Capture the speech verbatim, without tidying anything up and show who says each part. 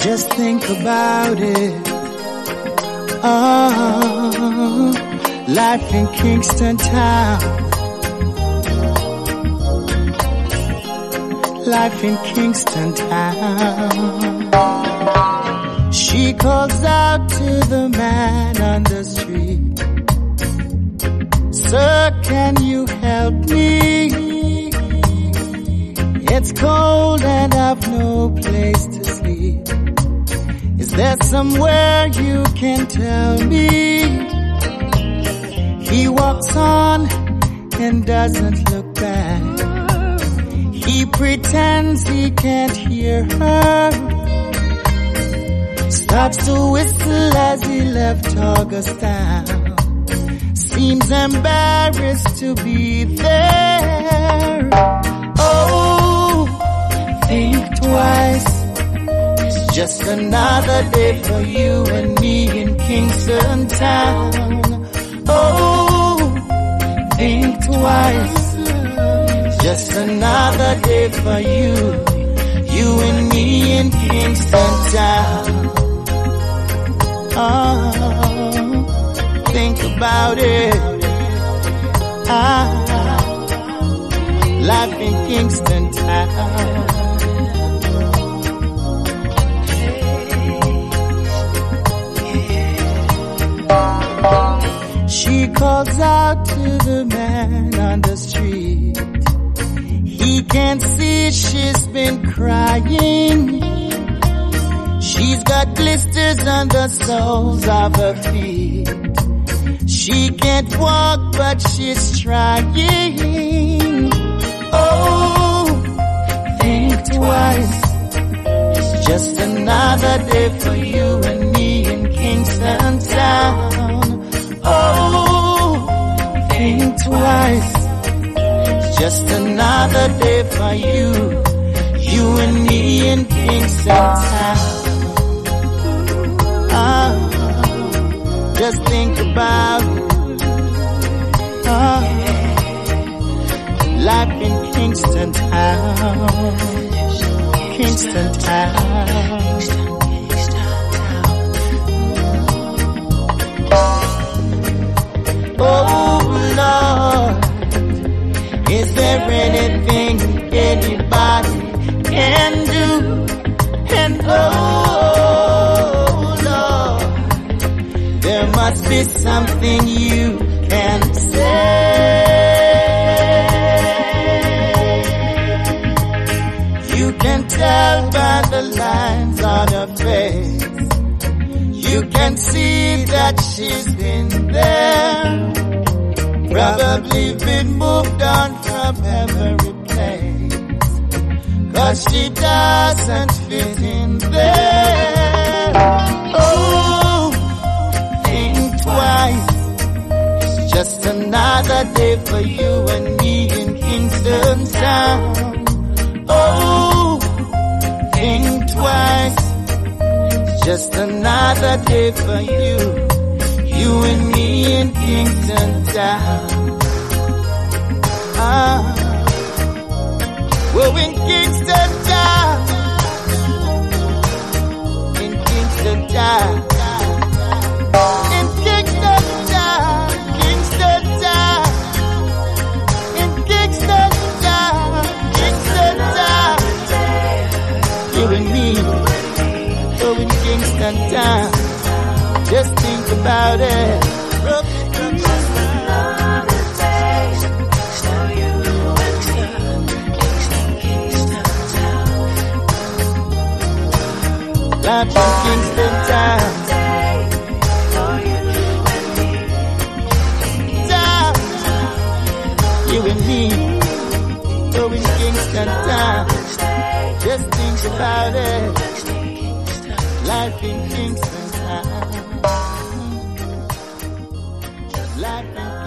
Speaker 1: Just think about it. Oh, life in Kingston Town. Life in Kingston Town. She calls out to the man on the street. Sir, can you help me? It's cold and I've no place to sleep. Is there somewhere you can tell me? He walks on and doesn't look back. He pretends he can't hear her. Stops to whistle as he left Augustown. Seems embarrassed to be there. Oh, think twice. It's just another day for you and me in Kingston Town. Oh, think twice. Just another day for you, you and me in Kingston Town. Oh, think about it. Ah, life in Kingston Town. She calls out to the man on the street. He can't see she's been crying. She's got blisters on the soles of her feet. She can't walk but she's trying. Oh, think twice. It's just another day for you and me in Kingston Town. Oh, think twice. Just another day for you, you and me in Kingston Town. Ah, just think about it. Ah, life in Kingston Town. Kingston Town. Oh Lord, is there anything anybody can do? And oh Lord, there must be something you can say. You can tell by the lines on her face. You can see that she's been there. Probably been moved on from every place, 'cause she doesn't fit in there. Oh, think twice. It's just another day for you and me in Kingston Town. Oh, think twice. It's just another day for you, you and me in Kingston Town. Ah, we're in Kingston Town. In Kingston Town. In Kingston Town. Kingston Town. In Kingston Town. Kingston Town. You and me. We're in Kingston Town. Just think about it.
Speaker 2: Just another day. Still you and me. Kingston, Kingston Town.
Speaker 1: Life in Kingston Town.
Speaker 2: For you and me.
Speaker 1: Town. You and me. We're in Kingston Town. Just think about it. Life in Kingston Town. Life in